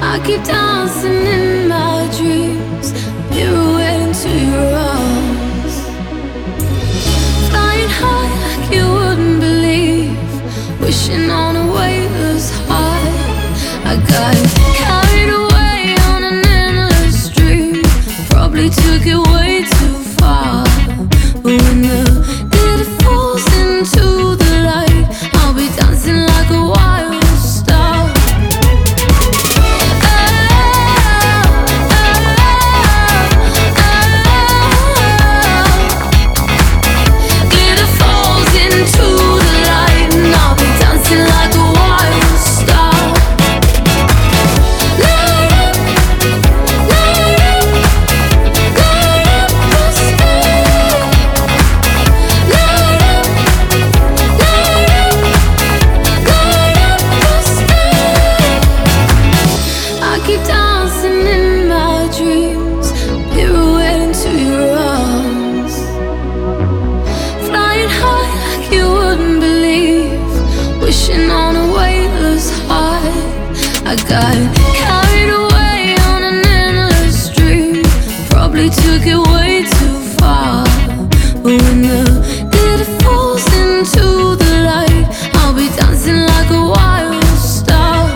I keep dancing in my dreams, pirouetting to your arms, flying high like you wouldn't believe, wishing on a weightless high. I got carried away on an endless dream, probably took it way too far. But when the glitter falls into the light, I'll be dancing like a wild star. Glitter falls into the light, and I'll be dancing like a wild star. Light up, light up, light up the sky. Light up, light up, light up the sky. I keep dancing in my dreams, pirouetting to your arms, flying high like you wouldn't believe, wishing on a weightless high. I got carried away on an endless dream, probably took it way too far. But when the glitter falls into the light, I'll be dancing like a wild star.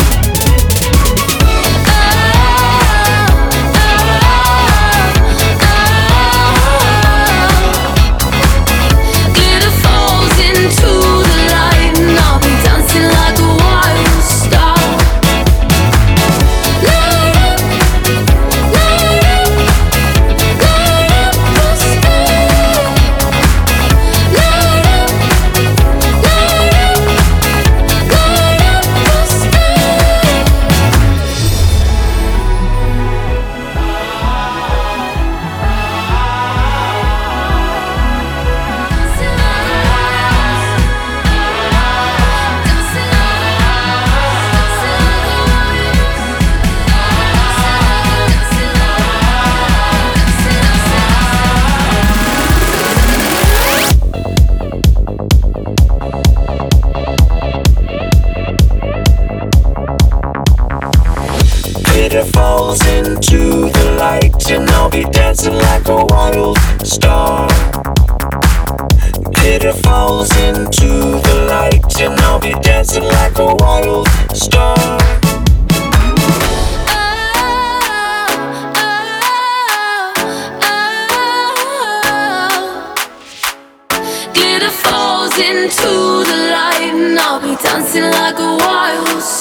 Glitter falls into the light, and I'll be dancing like a wild star. Light up, light up, light up the sky. Light up, light up, light up the sky. Glitter falls into the light, and I'll be dancing like a wild star. Glitter falls into the light, and I'll be dancing like a wild star. Glitter falls into the light, and I'll be dancing like a wild star.